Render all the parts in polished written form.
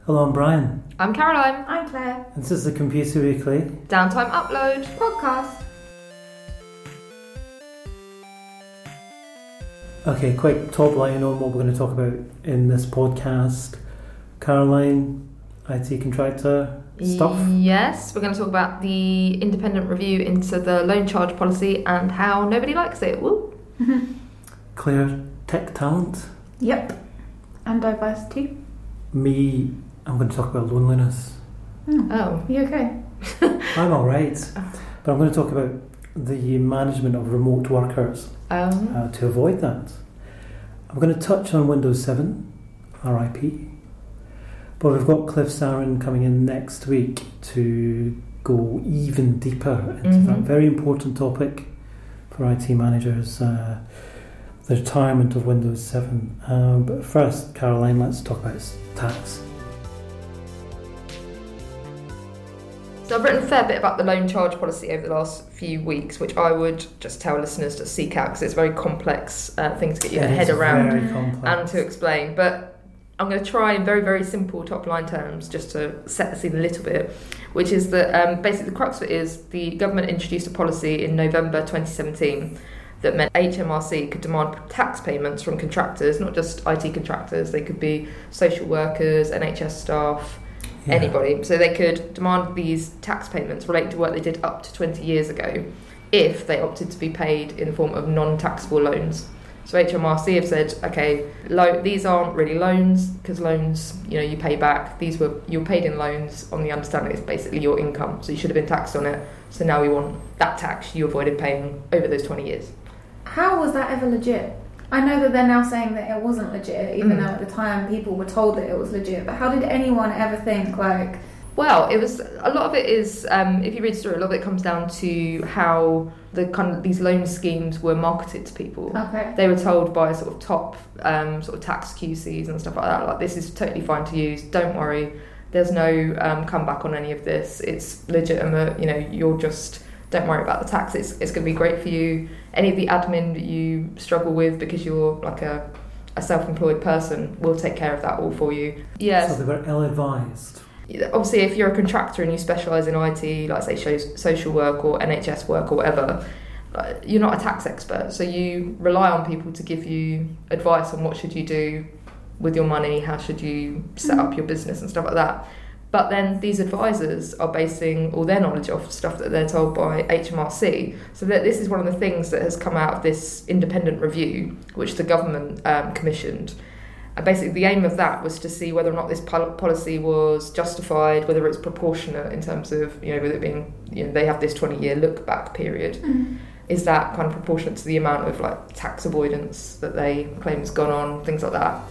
Hello, I'm Brian. I'm Caroline. I'm Claire. This is the Computer Weekly. Downtime Upload Podcast. Okay, quick top line on what we're going to talk about in this podcast. Caroline, IT contractor stuff. Yes, we're going to talk about the independent review into the loan charge policy and how nobody likes it. Woo! Claire, tech talent. Yep. And diversity. Me, I'm going to talk about loneliness. Oh. You okay? I'm alright, but I'm going to talk about the management of remote workers. To avoid that. I'm going to touch on Windows 7, RIP, but we've got Cliff Sarin coming in next week to go even deeper into that very important topic for IT managers, the retirement of Windows 7. But first, Caroline, let's talk about tax. So I've written a fair bit about the loan charge policy over the last few weeks, which I would just tell listeners to seek out because it's a very complex thing to get your head around and to explain. But I'm going to try in very, very simple top-line terms just to set the scene a little bit, which is that basically the crux of it is the government introduced a policy in November 2017 that meant HMRC could demand tax payments from contractors, not just IT contractors, they could be social workers, NHS staff, anybody. So they could demand these tax payments relating to work they did up to 20 years ago if they opted to be paid in the form of non-taxable loans. So HMRC have said, okay, these aren't really loans because loans, you pay back. You're paid in loans on the understanding it's basically your income, so you should have been taxed on it. So now we want that tax you avoided paying over those 20 years. How was that ever legit? I know that they're now saying that it wasn't legit, even though at the time people were told that it was legit. But how did anyone ever think, Well, it was a lot of it is if you read through, a lot of it comes down to how these loan schemes were marketed to people. Okay. They were told by sort of top sort of tax QCs and stuff like that, like this is totally fine to use. Don't worry, there's no comeback on any of this. It's legitimate. You're just don't worry about the tax. It's going to be great for you. Any of the admin that you struggle with because you're like a self-employed person, we'll take care of that all for you. Yes. So they were ill-advised. Obviously, if you're a contractor and you specialise in IT, like say social work or NHS work or whatever, you're not a tax expert. So you rely on people to give you advice on what should you do with your money, how should you set up your business and stuff like that. But then these advisors are basing all their knowledge off stuff that they're told by HMRC. So that this is one of the things that has come out of this independent review, which the government commissioned. And basically the aim of that was to see whether or not this policy was justified, whether it's proportionate in terms of, with it being, they have this 20-year look-back period. Is that kind of proportionate to the amount of tax avoidance that they claim has gone on, things like that.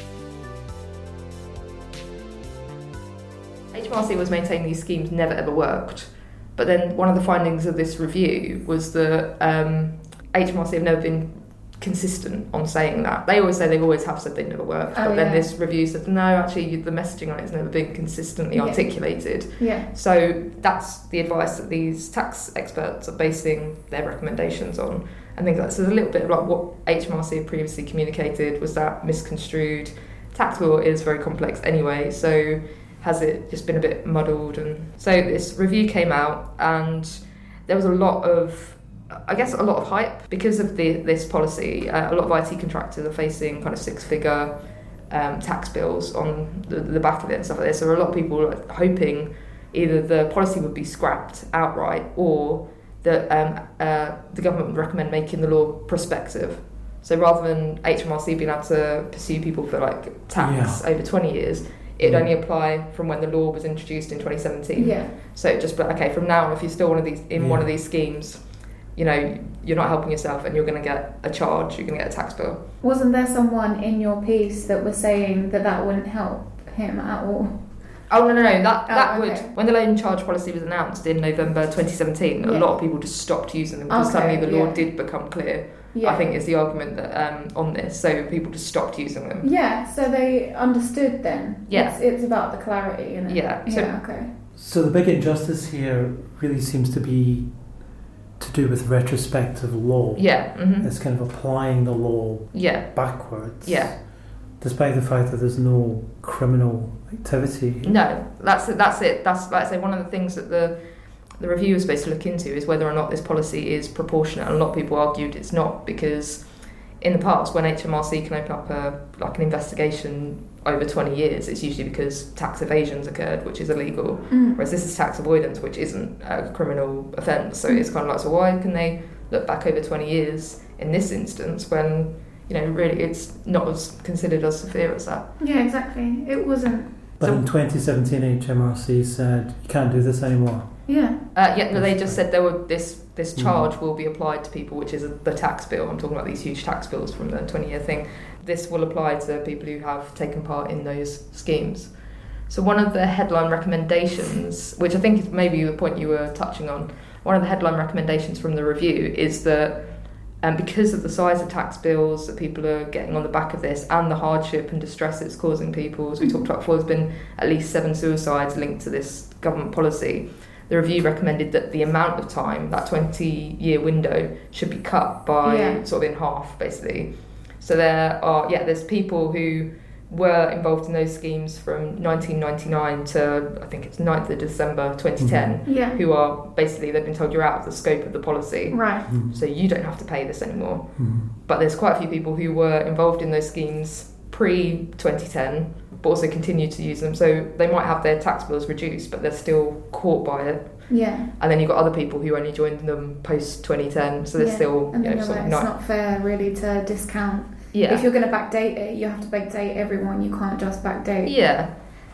HMRC was maintaining these schemes never ever worked, but then one of the findings of this review was that HMRC have never been consistent on saying that. They always say they always have said they've never worked, but then this review said no, actually the messaging on it has never been consistently articulated. So that's the advice that these tax experts are basing their recommendations on and things like that. So there's a little bit of what HMRC had previously communicated was that misconstrued. Tax law is very complex anyway, so has it just been a bit muddled? And so this review came out and there was a lot of hype because of this policy. A lot of IT contractors are facing kind of six-figure tax bills on the back of it and stuff like this. So there are a lot of people hoping either the policy would be scrapped outright or that the government would recommend making the law prospective. So rather than HMRC being able to pursue people for tax over 20 years, it'd only apply from when the law was introduced in 2017. So it just from now on, if you're still one of these schemes, you're not helping yourself and you're going to get a charge, you're going to get a tax bill. Wasn't there someone in your piece that was saying that wouldn't help him at all? Oh, no. That would... When the loan charge policy was announced in November 2017, a lot of people just stopped using them because suddenly the law did become clear. I think is the argument that on this. So people just stopped using them. So they understood then. It's about the clarity, isn't it? So the big injustice here really seems to be to do with retrospective law. It's kind of applying the law backwards. despite the fact that there's no criminal activity. No, that's it. That's, like I say, one of the things that the review is supposed to look into is whether or not this policy is proportionate. And a lot of people argued it's not, because in the past, when HMRC can open up an investigation over 20 years, it's usually because tax evasion's occurred, which is illegal, whereas this is tax avoidance, which isn't a criminal offence. So it's kind of like, so why can they look back over 20 years in this instance when, really it's not as considered as severe as that? Yeah, exactly. It wasn't. But in 2017, HMRC said you can't do this anymore. Yeah. No, they just said this charge will be applied to people, which is the tax bill. I'm talking about these huge tax bills from the 20-year thing. This will apply to people who have taken part in those schemes. So one of the headline recommendations, which I think is maybe the point you were touching on, one of the headline recommendations from the review is that because of the size of tax bills that people are getting on the back of this and the hardship and distress it's causing people, as we talked about before, there's been at least 7 suicides linked to this government policy. The review recommended that the amount of time, that 20-year window, should be cut by sort of in half, basically. So there's people who were involved in those schemes from 1999 to, I think it's 9th of December 2010, who are basically, they've been told you're out of the scope of the policy. Right. So you don't have to pay this anymore. But there's quite a few people who were involved in those schemes pre-2010, but also continue to use them. So they might have their tax bills reduced, but they're still caught by it. Yeah. And then you've got other people who only joined them Yeah. post-2010, so they're still... And then it's not fair, really, to discount. Yeah. If you're going to backdate it, you have to backdate everyone. You can't just backdate. Yeah.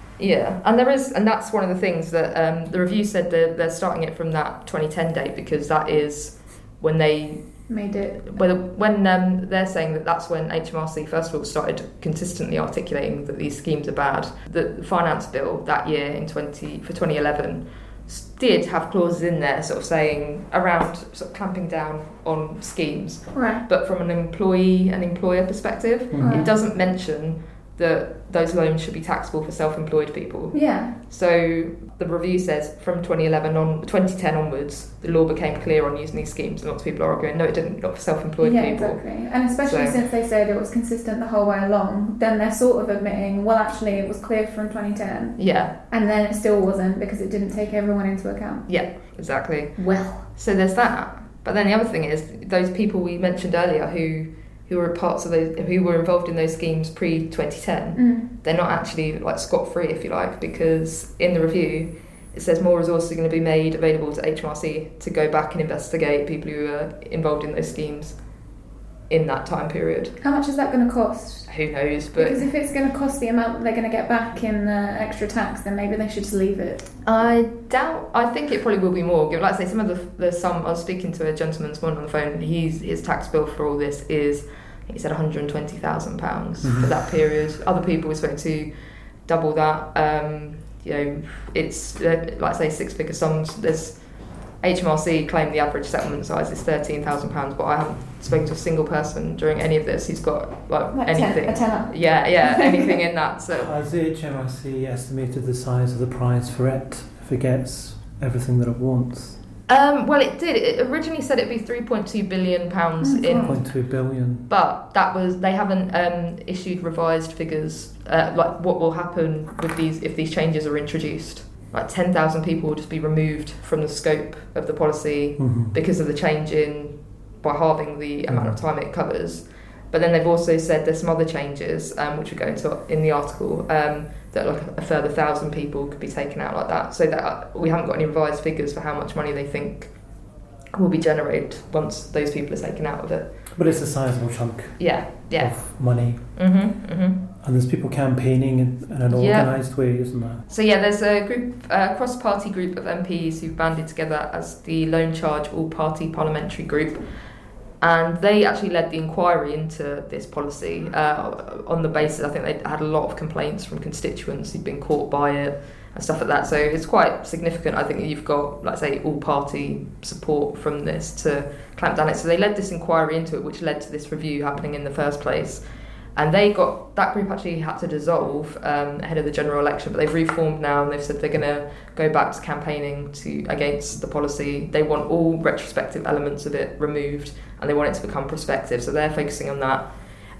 And that's one of the things that the review said that they're starting it from that 2010 date, because that is when they... made it. When they're saying that that's when HMRC first of all started consistently articulating that these schemes are bad. The finance bill that year for 2011 did have clauses in there sort of saying around sort of clamping down on schemes, right? But from an employee and employer perspective, it doesn't mention that those loans should be taxable for self-employed people. Yeah. So the review says from 2010 onwards, the law became clear on using these schemes, and lots of people are arguing, no, it didn't, not for self-employed people. Yeah, exactly. And especially since they said it was consistent the whole way along, then they're sort of admitting, well, actually, it was clear from 2010. Yeah. And then it still wasn't, because it didn't take everyone into account. Yeah, exactly. Well. So there's that. But then the other thing is, those people we mentioned earlier who were parts of those, who were involved in those schemes pre-2010, they're not actually like scot-free, if you like, because in the review it says more resources are going to be made available to HMRC to go back and investigate people who were involved in those schemes in that time period. How much is that going to cost? Who knows? But because if it's going to cost the amount that they're going to get back in extra tax, then maybe they should just leave it. I think it probably will be more. Like I say, some of the I was speaking to a gentleman this morning on the phone, and his tax bill for all this is, he said, £120,000 for that period. Other people were supposed to double that. It's like I say, 6-figure sums. There's HMRC claim the average settlement size is £13,000, but I haven't spoken to a single person during any of this who's got like anything. A tenner. Yeah, anything in that. So has the HMRC estimated the size of the prize for it if it gets everything that it wants? Well, it did. It originally said it'd be £3.2 billion in 3.2 billion. But they haven't issued revised figures like what will happen with these if these changes are introduced. Like 10,000 people will just be removed from the scope of the policy because of the change by halving the amount of time it covers. But then they've also said there's some other changes, which we go into in the article, that like a further 1,000 people could be taken out like that. So that we haven't got any revised figures for how much money they think will be generated once those people are taken out of it. But it's a sizable chunk of money. And there's people campaigning in an organised way, isn't there? So there's a cross-party group of MPs who've banded together as the Loan Charge All-Party Parliamentary Group. And they actually led the inquiry into this policy on the basis, I think they had a lot of complaints from constituents who'd been caught by it and stuff like that. So it's quite significant, I think, that you've got, like say, all-party support from this to clamp down it. So they led this inquiry into it, which led to this review happening in the first place. And that group actually had to dissolve ahead of the general election, but they've reformed now and they've said they're going to go back to campaigning against the policy. They want all retrospective elements of it removed and they want it to become prospective, so they're focusing on that.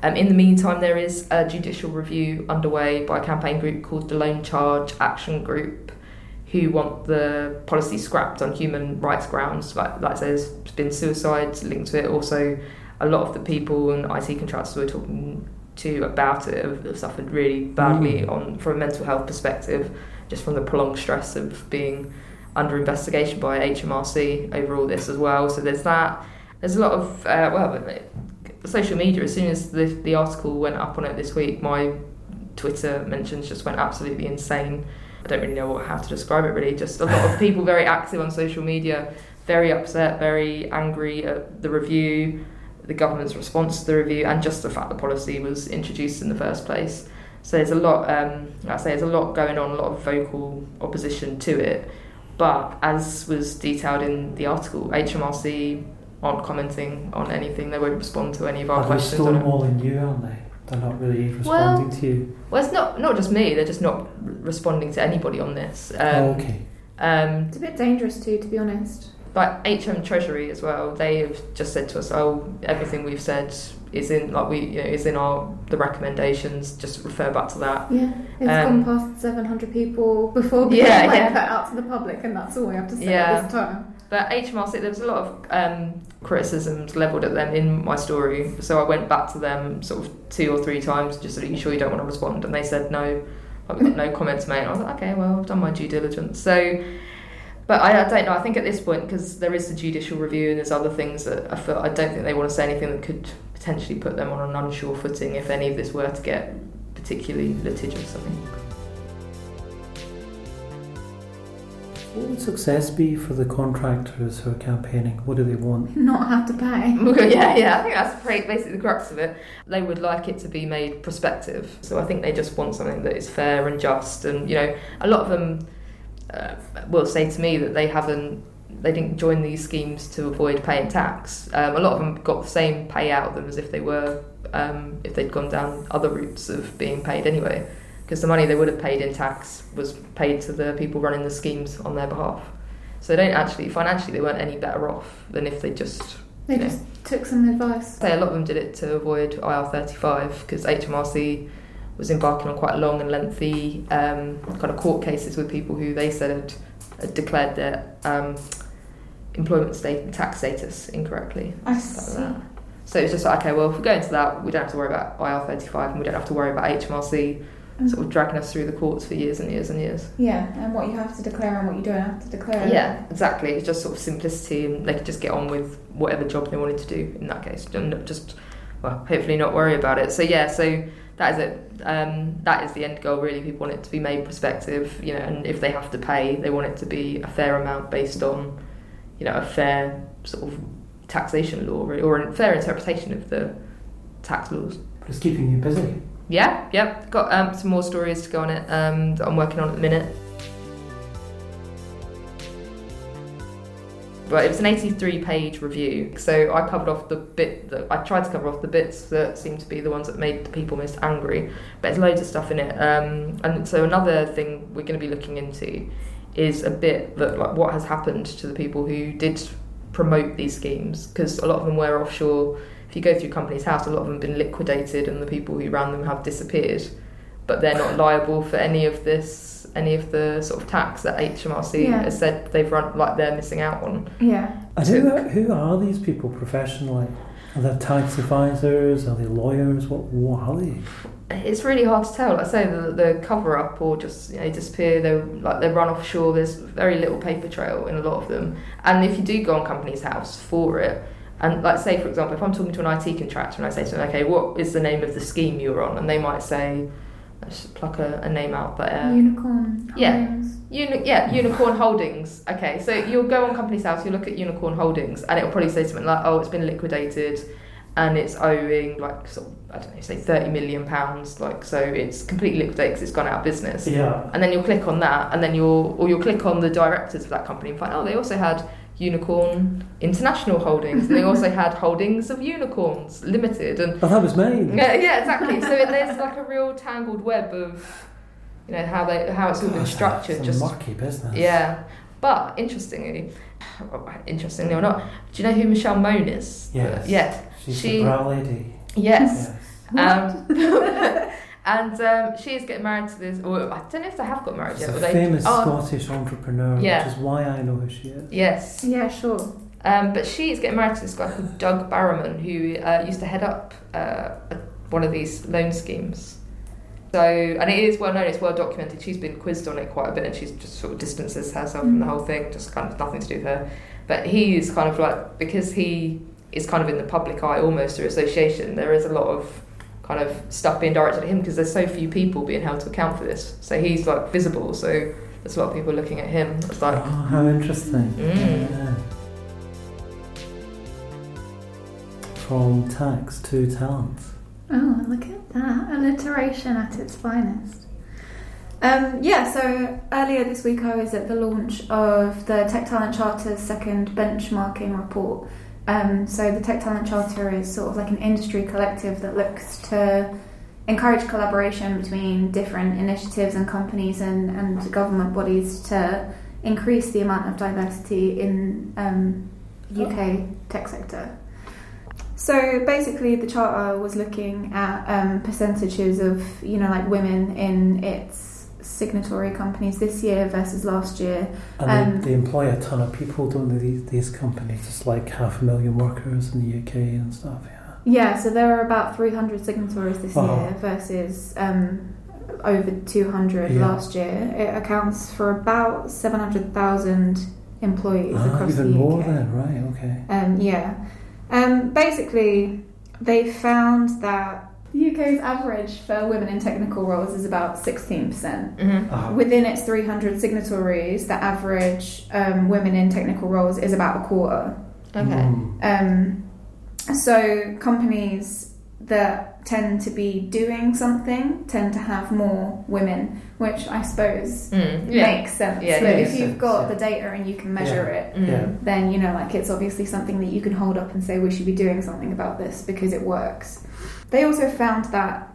In the meantime, there is a judicial review underway by a campaign group called the Lone Charge Action Group, who want the policy scrapped on human rights grounds. Like I say, there's been suicides linked to it. Also, a lot of the people and IT contractors we're talking to about it have suffered really badly from a mental health perspective, just from the prolonged stress of being under investigation by HMRC over all this as well. So there's that. There's a lot of social media. As soon as the article went up on it this week, my Twitter mentions just went absolutely insane. I don't really know how to describe it really. Just a lot of people very active on social media, very upset, very angry at the review, the government's response to the review, and just the fact the policy was introduced in the first place. So there's a lot, there's a lot going on, a lot of vocal opposition to it. But as was detailed in the article, HMRC aren't commenting on anything. They won't respond to any of our questions. They're stonewalling you, aren't they? They're not really responding to you. Well, it's not just me. They're just not responding to anybody on this. Okay. It's a bit dangerous too, to be honest. Like HM Treasury as well, they have just said to us, everything we've said is in the recommendations. Just refer back to that. Yeah, it's gone past 700 people before put out to the public, and that's all we have to say at this time. But HMRC, there was a lot of criticisms levelled at them in my story, so I went back to them sort of 2 or 3 times, just are you sure you don't want to respond? And they said no, I've got no comments made. I was like, okay, well, I've done my due diligence. So. But I don't know, I think at this point, because there is the judicial review and there's other things that I don't think they want to say anything that could potentially put them on an unsure footing if any of this were to get particularly litigious, I think. What would success be for the contractors who are campaigning? What do they want? Not have to pay. Yeah, I think that's basically the crux of it. They would like it to be made prospective. So I think they just want something that is fair and just. And, a lot of them will say to me that they didn't join these schemes to avoid paying tax. A lot of them got the same pay out of them as if they were, if they'd gone down other routes of being paid anyway, because the money they would have paid in tax was paid to the people running the schemes on their behalf. So they don't actually, financially, they weren't any better off than if they just... They just took some advice. A lot of them did it to avoid IR35, because HMRC was embarking on quite long and lengthy kind of court cases with people who they said had declared their employment tax status incorrectly. I see. Like that. So it's just like, okay, well, if we go into that, we don't have to worry about IR35 and we don't have to worry about HMRC sort of dragging us through the courts for years and years and years. Yeah, and what you have to declare and what you don't have to declare. Yeah, exactly. It's just sort of simplicity, and they could just get on with whatever job they wanted to do in that case, and just, hopefully not worry about it. So that is it. That is the end goal, really. People want it to be made prospective, and if they have to pay, they want it to be a fair amount based on, a fair sort of taxation law, really, or a fair interpretation of the tax laws. But it's keeping you busy. Yeah. Got some more stories to go on it that I'm working on at the minute. But it was an 83-page review, so I covered off I tried to cover off the bits that seemed to be the ones that made the people most angry, but there's loads of stuff in it. And so another thing we're going to be looking into is a bit that, like, what has happened to the people who did promote these schemes, because a lot of them were offshore. If you go through Companies House, a lot of them have been liquidated and the people who ran them have disappeared, but they're not liable for any of the sort of tax that HMRC has said they've run, like they're missing out on. Yeah. And who are these people professionally? Are they tax advisors? Are they lawyers? What are they? It's really hard to tell. Like I say, the cover up or just disappear. They run offshore. There's very little paper trail in a lot of them. And if you do go on Companies House for it, and like say for example, if I'm talking to an IT contractor and I say to them, okay, what is the name of the scheme you're on? And they might say, let's pluck a name out, but Unicorn Holdings. Unicorn Holdings. Okay, so you'll go on Companies House, you look at Unicorn Holdings, and it'll probably say something like, oh, it's been liquidated and it's owing like sort of, I don't know, say £30 million, like, so it's completely liquidated because it's gone out of business. Yeah. And then you'll click on that, and then you'll click on the directors of that company and find, oh, they also had Unicorn International Holdings, and they also had Holdings of Unicorns Limited, and that was me. Yeah, exactly. So there's like a real tangled web of, how it's all been structured. It's just a murky business. Yeah, but interestingly or not, do you know who Michelle Mone is? Yes. Yeah. She's the brow lady. Yes. And she is getting married to this, or I don't know if they have got married yet. She's a famous Scottish entrepreneur, yeah. which is why I know who she is. Yes. Yeah, sure. But she is getting married to this guy called Doug Barrowman, who used to head up one of these loan schemes. So, and it is well known, it's well documented. She's been quizzed on it quite a bit, and she's just sort of distances herself from the whole thing, just kind of nothing to do with her. But he is kind of like, because he is kind of in the public eye almost through association, there is a lot of kind of stuff being directed at him because there's so few people being held to account for this. So he's like visible, so there's a lot of people looking at him. It's like, oh, how interesting. Yeah. From tax to talent. Oh, look at that. Alliteration at its finest. So earlier this week I was at the launch of the Tech Talent Charter's second benchmarking report. So the Tech Talent Charter is sort of like an industry collective that looks to encourage collaboration between different initiatives and companies and government bodies to increase the amount of diversity in UK tech sector. So basically the charter was looking at percentages of, like women in its signatory companies this year versus last year. And they employ a ton of people, don't they, these companies? It's like 500,000 workers in the UK and stuff, yeah. Yeah, so there are about 300 signatories this year versus over 200 last year. It accounts for about 700,000 employees across even the UK. more then, right, okay. Basically, they found that the UK's average for women in technical roles is about 16%. Mm-hmm. Within its 300 signatories, the average women in technical roles is about a quarter. Okay. So companies that tend to be doing something tend to have more women, which I suppose makes sense. Yeah, but if you've got the data and you can measure it, then it's obviously something that you can hold up and say we should be doing something about this because it works. They also found that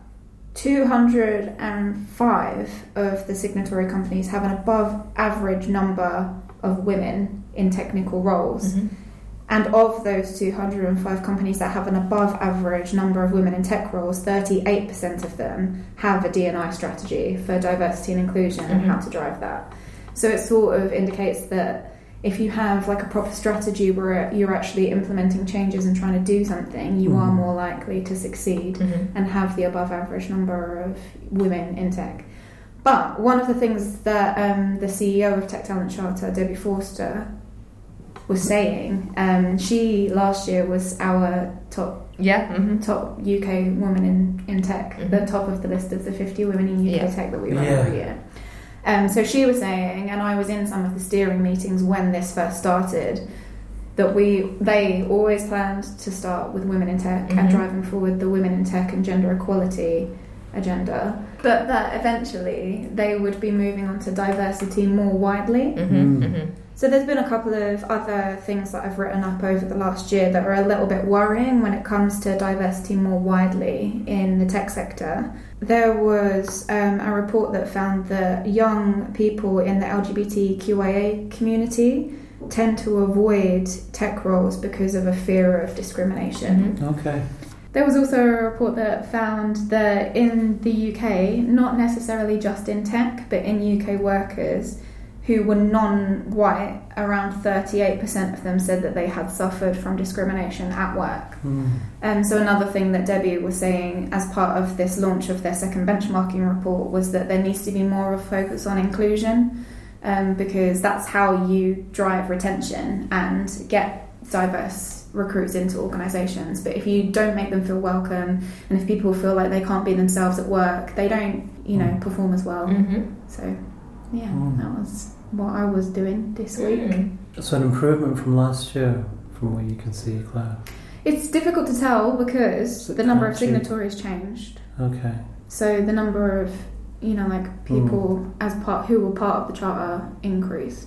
205 of the signatory companies have an above average number of women in technical roles. Mm-hmm. And of those 205 companies that have an above average number of women in tech roles, 38% of them have a D&I strategy for diversity and inclusion and how to drive that. So it sort of indicates that if you have like a proper strategy where you're actually implementing changes and trying to do something, you are more likely to succeed and have the above average number of women in tech. But one of the things that the CEO of Tech Talent Charter, Debbie Forster, was saying, she last year was our top UK woman in tech, the top of the list of the 50 women in UK tech that we run every year. So she was saying, and I was in some of the steering meetings when this first started, that they always planned to start with women in tech and driving forward the women in tech and gender equality agenda, but that eventually they would be moving on to diversity more widely. So there's been a couple of other things that I've written up over the last year that are a little bit worrying when it comes to diversity more widely in the tech sector. There was a report that found that young people in the LGBTQIA community tend to avoid tech roles because of a fear of discrimination. Okay. There was also a report that found that in the UK, not necessarily just in tech, but in UK workers who were non-white, around 38% of them said that they had suffered from discrimination at work. So another thing that Debbie was saying as part of this launch of their second benchmarking report was that there needs to be more of a focus on inclusion, because that's how you drive retention and get diverse recruits into organisations. But if you don't make them feel welcome, and if people feel like they can't be themselves at work, they don't, perform as well. So, that was what I was doing this week. So an improvement from last year, from what you can see, Claire? It's difficult to tell because the number of signatories changed. Okay. So the number of, people who were part of the charter increased.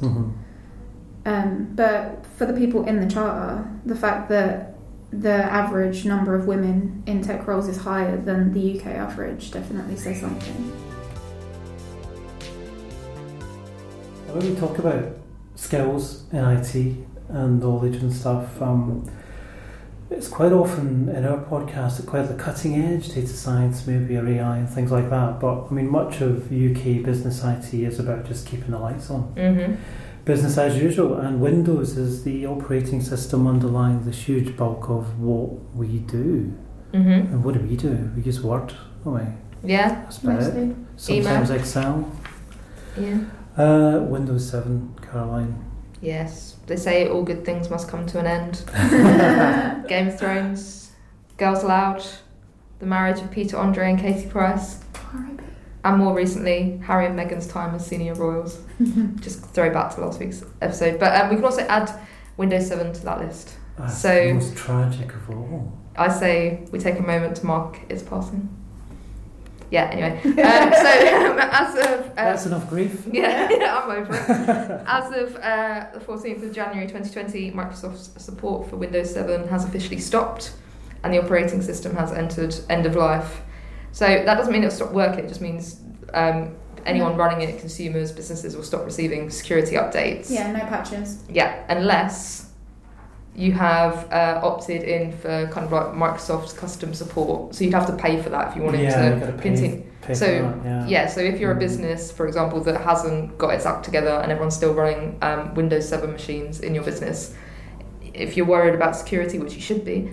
But for the people in the charter, the fact that the average number of women in tech roles is higher than the UK average definitely says something. When we talk about skills in IT and knowledge and stuff, It's quite often in our podcast at quite the cutting edge, data science, maybe or AI and things like that. But I mean, much of UK business IT is about just keeping the lights on. Mm-hmm. Business as usual, and Windows is the operating system underlying the huge bulk of what we do. Mm-hmm. And what do? We use Word, don't we? Yeah. That's about it. Sometimes email. Excel. Yeah. Windows 7, Caroline. Yes. They say all good things must come to an end. Game of Thrones, Girls Aloud, the marriage of Peter Andre and Katie Price. And more recently, Harry and Meghan's time as senior royals. Just throw back to last week's episode. But we can also add Windows 7 to that list. That's the most tragic of all. I say we take a moment to mark its passing. Yeah, anyway. As of... That's enough grief. Yeah, I'm over it. As of the 14th of January 2020, Microsoft's support for Windows 7 has officially stopped and the operating system has entered end of life. So that doesn't mean it'll stop working, it just means anyone running it, consumers, businesses, will stop receiving security updates. Yeah, no patches. Yeah, unless you have opted in for kind of like Microsoft's custom support. So you'd have to pay for that if you wanted to continue. So if you're a business, for example, that hasn't got its act together and everyone's still running Windows 7 machines in your business, if you're worried about security, which you should be,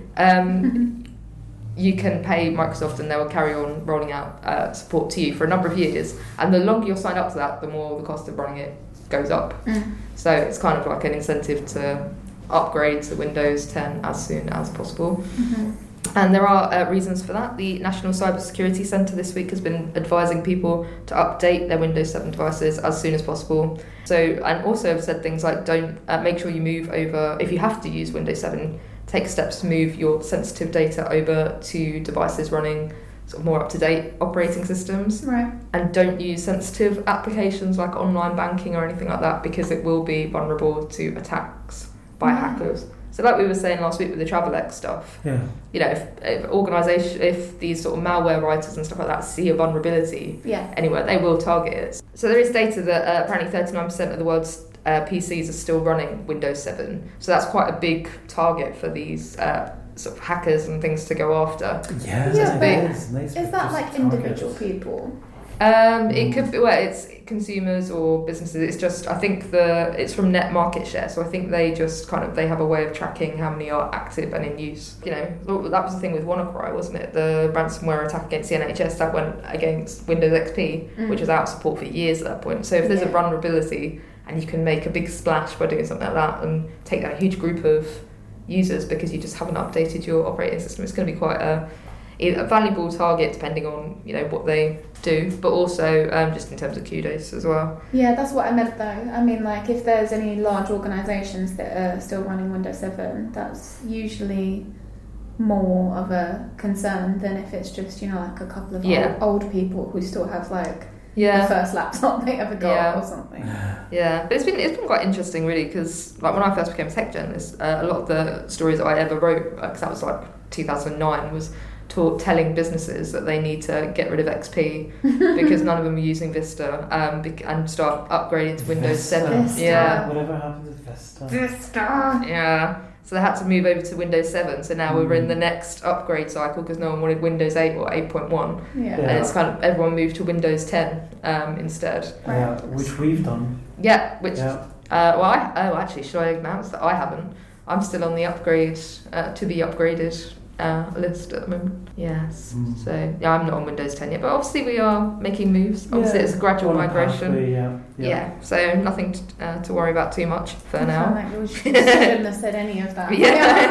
you can pay Microsoft and they will carry on rolling out support to you for a number of years. And the longer you're signed up to that, the more the cost of running it goes up. So it's kind of like an incentive to upgrade to Windows 10 as soon as possible. And there are reasons for that. The National Cyber Security Centre this week has been advising people to update their Windows 7 devices as soon as possible. So, and also have said things like don't make sure you move over, if you have to use Windows 7, take steps to move your sensitive data over to devices running sort of more up-to-date operating systems. Right. And don't use sensitive applications like online banking or anything like that, because it will be vulnerable to attacks by hackers. So like we were saying last week with the Travelex stuff, you know, if these sort of malware writers and stuff like that see a vulnerability anywhere, they will target it. So there is data that apparently 39% of the world's PCs are still running Windows 7. So that's quite a big target for these sort of hackers and things to go after. Is that like individual people? It could be, well, it's consumers or businesses. It's just, I think it's from net market share, so I think they just they have a way of tracking how many are active and in use. You know, that was the thing with WannaCry, wasn't it? The ransomware attack against the NHS that went against Windows XP, which was out of support for years at that point. So if there's a vulnerability and you can make a big splash by doing something like that and take down a huge group of users because you just haven't updated your operating system, it's going to be quite a valuable target depending on, you know, what they do, but also just in terms of kudos as well. Yeah, that's what I meant though. I mean, like, if there's any large organisations that are still running Windows 7, that's usually more of a concern than if it's just, you know, like a couple of old people who still have like the first laptop they ever got or something. Yeah, but it's been quite interesting really, because like when I first became a tech journalist, a lot of the stories that I ever wrote, because that was like 2009, was telling businesses that they need to get rid of XP because none of them were using Vista, and start upgrading to Windows 7. Vista. Yeah. Whatever happened to Vista? Yeah. So they had to move over to Windows 7. So now we're in the next upgrade cycle because no one wanted Windows 8 or 8.1. Yeah. And it's kind of everyone moved to Windows 10 instead. Which we've done. Yeah. Actually, should I announce that I haven't? I'm still on the upgrade to be upgraded list at the moment. Yes. So I'm not on Windows 10 yet, but obviously we are making moves. Obviously it's a gradual migration. Pathway, so nothing to worry about too much for now. Like we shouldn't have said any of that.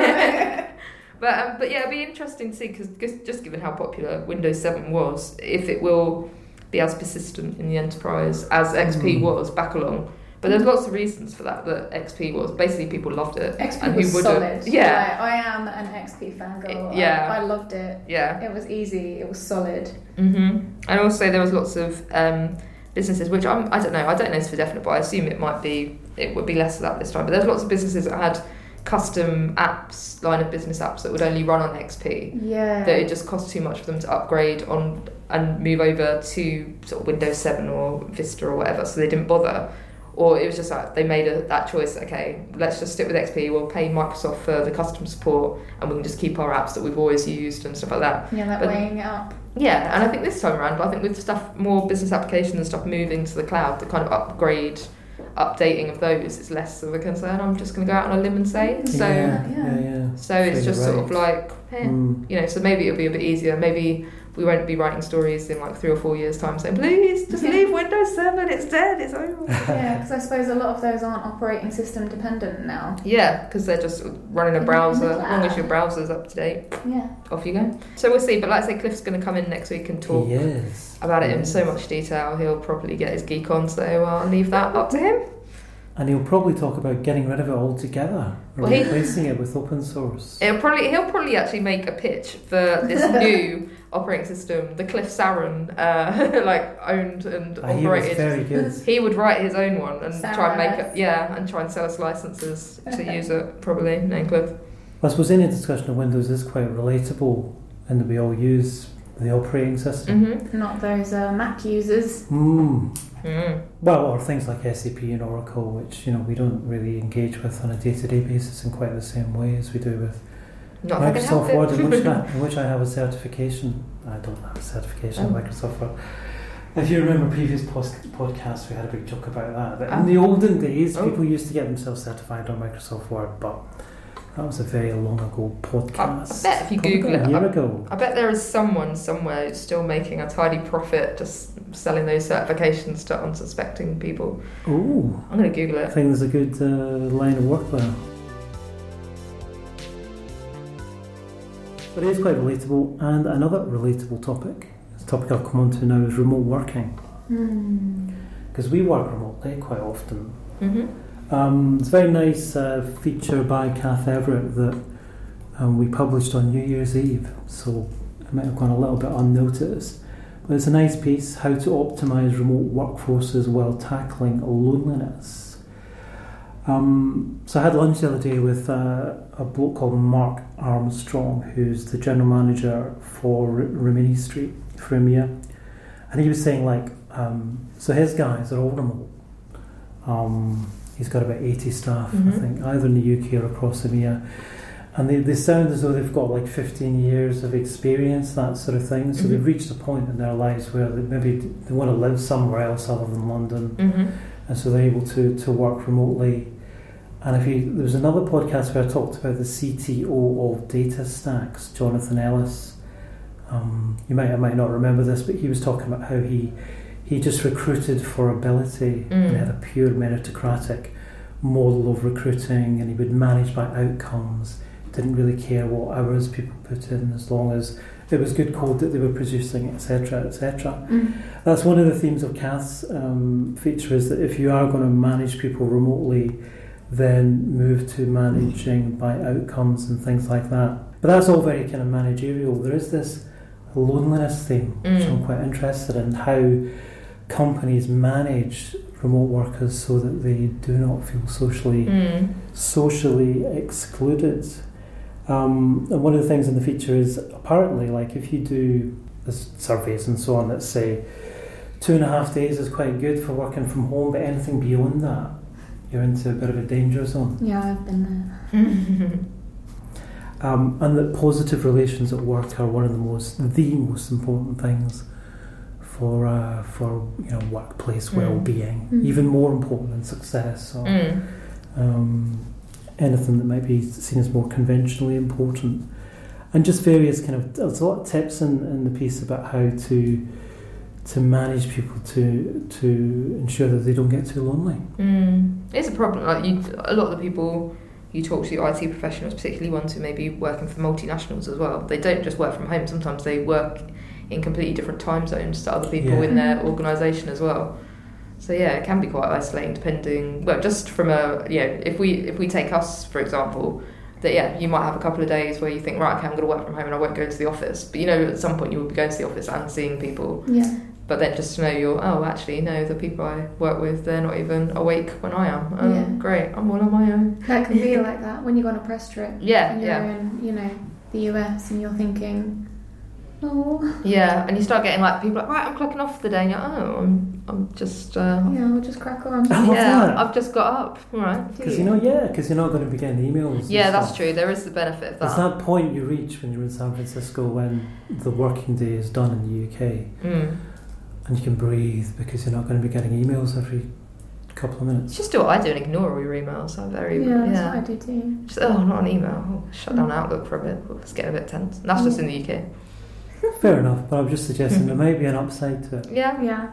But yeah, it'd be interesting to see, because just given how popular Windows 7 was, if it will be as persistent in the enterprise as XP was back along. But there's lots of reasons for that XP was. Basically, people loved it. XP was solid. Yeah. Like, I am an XP fangirl. I loved it. Yeah. It was easy. It was solid. And also there was lots of businesses, which I don't know this for definite, but I assume it would be less of that this time. But there's lots of businesses that had custom apps, line of business apps that would only run on XP. Yeah. That it just cost too much for them to upgrade on and move over to sort of Windows 7 or Vista or whatever, so they didn't bother. or it was just like they made that choice, okay, let's just stick with XP, we'll pay Microsoft for the customer support and we can just keep our apps that we've always used and stuff like that. Yeah, weighing it up. Yeah, and I think this time around, I think with stuff, more business applications and stuff moving to the cloud, the kind of updating of those is less of a concern. I'm just going to go out on a limb and say. So, so it's just sort of like, so maybe it'll be a bit easier. Maybe we won't be writing stories in like 3 or 4 years' time saying, please, just leave Windows 7, it's dead, it's over. Yeah, because I suppose a lot of those aren't operating system dependent now. Yeah, because they're just running a browser. As long as your browser's up to date, off you go. So we'll see, but like I say, Cliff's going to come in next week and talk about it in so much detail. He'll probably get his geek on, so I'll leave that up to him. And he'll probably talk about getting rid of it altogether, or replacing it with open source. He'll probably actually make a pitch for this new operating system, the Cliff Saron, owned and operated. He was very good. He would write his own one and try and make it, and try and sell us licenses to use it. Probably, name Cliff. I suppose any discussion of Windows is quite relatable, and that we all use the operating system. Mm-hmm. Not those Mac users. Well, or things like SAP and Oracle, which we don't really engage with on a day-to-day basis in quite the same way as we do with Microsoft Word, in which I have a certification. I don't have a certification in Microsoft Word. If you remember previous podcasts, we had a big joke about that. In the olden days, people used to get themselves certified on Microsoft Word, but that was a very long ago podcast. I bet if you Google it, a year ago. I bet there is someone somewhere who's still making a tidy profit just selling those certifications to unsuspecting people. Ooh. I'm going to Google it. I think there's a good line of work there. But it is quite relatable, and another relatable topic, this topic I'll come on to now, is remote working. Because we work remotely quite often. It's a very nice feature by Kath Everett that we published on New Year's Eve, so it might have gone a little bit unnoticed. But it's a nice piece, how to optimise remote workforces while tackling loneliness. So I had lunch the other day with a bloke called Mark Armstrong, who's the general manager for Rimini Street for EMEA, and he was saying so his guys are all remote. He's got about 80 staff, I think, either in the UK or across EMEA. And they sound as though they've got 15 years of experience, that sort of thing. So they've reached a point in their lives where they want to live somewhere else other than London. And so they're able to work remotely. And there was another podcast where I talked about the CTO of DataStax, Jonathan Ellis. You might not remember this, but he was talking about how he just recruited for ability and had a pure meritocratic model of recruiting, and he would manage by outcomes. Didn't really care what hours people put in, as long as it was good code that they were producing, etc., etc. That's one of the themes of Kath's feature, is that if you are going to manage people remotely, then move to managing by outcomes and things like that. But that's all very kind of managerial. There is this loneliness theme, which I'm quite interested in, how companies manage remote workers so that they do not feel socially excluded. And one of the things in the feature is, apparently, if you do the surveys and so on that say 2.5 days is quite good for working from home, but anything beyond that, you're into a bit of a danger zone. Yeah, I've been there. And that positive relations at work are one of the most important things for workplace well-being, even more important than success or anything that might be seen as more conventionally important. And just various there's a lot of tips in the piece about how to manage people to ensure that they don't get too lonely. It's a problem. A lot of the people you talk to, IT professionals, particularly ones who may be working for multinationals as well, they don't just work from home. Sometimes they work in completely different time zones to other people in their organisation as well. So it can be quite isolating, depending. Well, just from if we take us for example, that you might have a couple of days where you think, right, okay, I'm going to work from home and I won't go into the office. But at some point you will be going to the office and seeing people. Yeah. But then just to know the people I work with, they're not even awake when I am. Great, I'm all on my own. That can be like that when you go on a press trip. Yeah, and you're in, the US, and you're thinking, Oh. Yeah, and you start getting like people like, right, I'm clocking off for the day, and you're like, oh, I'm just we'll just crack on. I've just got up. All right. Because you're not going to be getting emails. Yeah, that's true. There is the benefit of that. It's that point you reach when you're in San Francisco when the working day is done in the UK, and you can breathe because you're not going to be getting emails every couple of minutes. Just do what I do and ignore all your emails. I'm very that's what I do too. Just not an email. Shut down Outlook for a bit. It's getting a bit tense. And that's just in the UK. Fair enough, but I'm just suggesting there may be an upside to it. Yeah.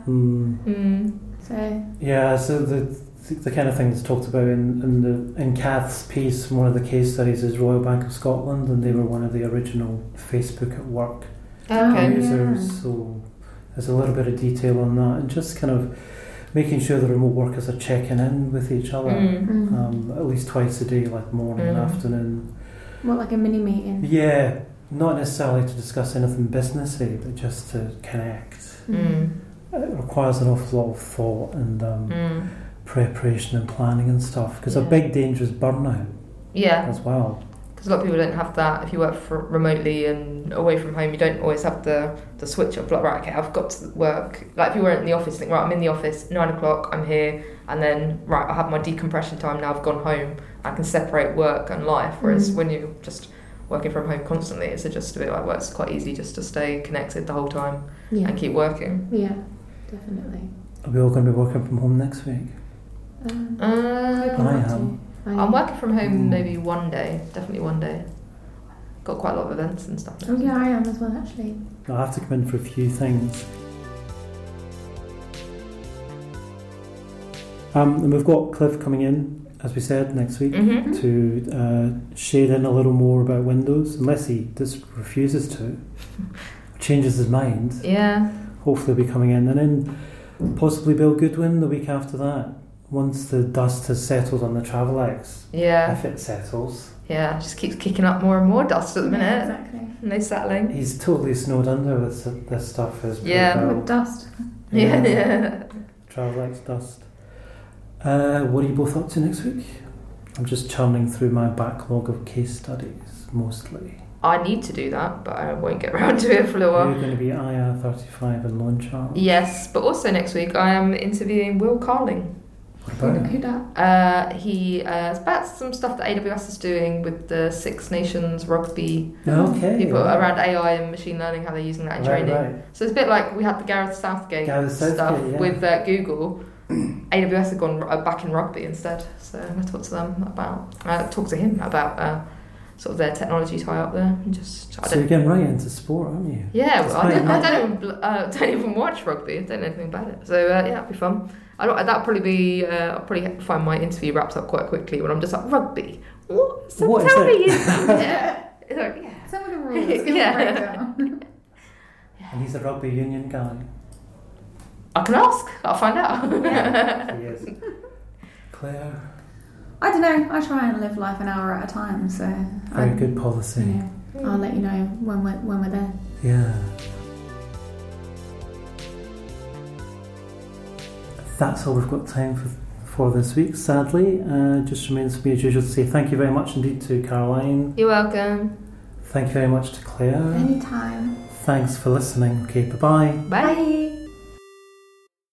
So the kind of thing that's talked about in Kath's piece, one of the case studies is Royal Bank of Scotland, and they were one of the original Facebook at work users. So there's a little bit of detail on that, and just kind of making sure the remote workers are checking in with each other at least twice a day, like morning and afternoon. What, like a mini meeting? Yeah. Not necessarily to discuss anything businessy, but just to connect. It requires an awful lot of thought and preparation and planning and stuff. Because a big danger is burnout. Yeah. As well. Because a lot of people don't have that. If you work remotely and away from home, you don't always have the switch of like, right, okay, I've got to work. Like if you weren't in the office, think, right, I'm in the office, 9 o'clock, I'm here, and then right, I have my decompression time. Now I've gone home. I can separate work and life. Whereas when you're just working from home constantly, it's just a bit like, well, it's quite easy just to stay connected the whole time and keep working. Yeah, definitely. Are we all going to be working from home next week? I am. I'm working from home maybe one day, definitely one day. Got quite a lot of events and stuff. Oh yeah, I am as well actually. I'll have to come in for a few things. And we've got Cliff coming in, as we said, next week to shade in a little more about Windows, unless he just refuses to, changes his mind. Yeah. Hopefully he'll be coming in. And then possibly Bill Goodwin the week after that, once the dust has settled on the Travelex. Yeah. If it settles. Yeah, just keeps kicking up more and more dust at the minute. Yeah, exactly. No settling. He's totally snowed under with this stuff. With dust. Yeah. Travelex dust. What are you both up to next week? I'm just churning through my backlog of case studies, mostly. I need to do that, but I won't get around to it for a little while. You're going to be IR35 and loan chart. Yes, but also next week I am interviewing Will Carling. What about Who that? He is about some stuff that AWS is doing with the Six Nations rugby people around AI and machine learning, how they're using that in training. Right. So it's a bit like we had the Gareth Southgate stuff with Google. AWS have gone back in rugby instead, so I'm going to talk to them about talk to him about sort of their technology tie up there. And so you're getting right into sport, aren't you? Yeah, well, I don't even watch rugby. I don't know anything about it. So yeah, it'll be fun. That'll probably be. I'll probably find my interview wrapped up quite quickly when I'm just like, rugby. What? So tell me. Yeah. Some of the rules. Give me a breakdown. And he's a rugby union guy. I can ask. I'll find out. Yeah. He is. Claire. I don't know. I try and live life an hour at a time. So very good policy. I'll let you know when we're there. Yeah. That's all we've got time for this week, sadly. Just remains for me as usual to say thank you very much indeed to Caroline. You're welcome. Thank you very much to Claire. Anytime. Thanks for listening. Okay, bye-bye. Bye.